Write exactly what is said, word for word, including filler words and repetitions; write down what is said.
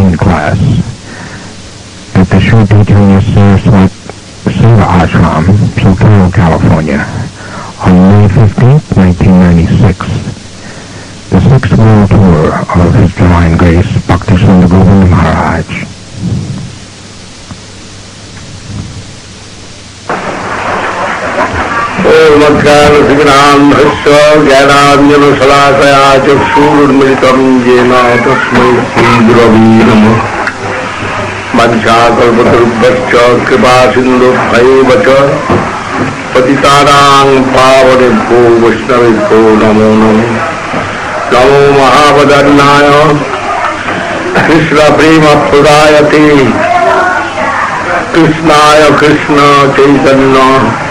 Zen class at the Sri Chaitanya Saraswat Seva Ashram, Socorro, California, on May fifteenth, nineteen ninety-six. The sixth world tour of His Divine Grace Bhaktisinoda Govinda Maharaj. Om Adhyana Bhasya Jnananjana Salakaya Chakshurmilitam Jena Tasmai Shri Gurave Namaha. Vanchakalpatarubhasya Kripasindhubhaivacha Patitanang Pavanebhyo Vaishnavibhyo Namo Namo. Namo Mahavadannaya Krishna Prema Pradayate Krishnaya Krishna Chaitanya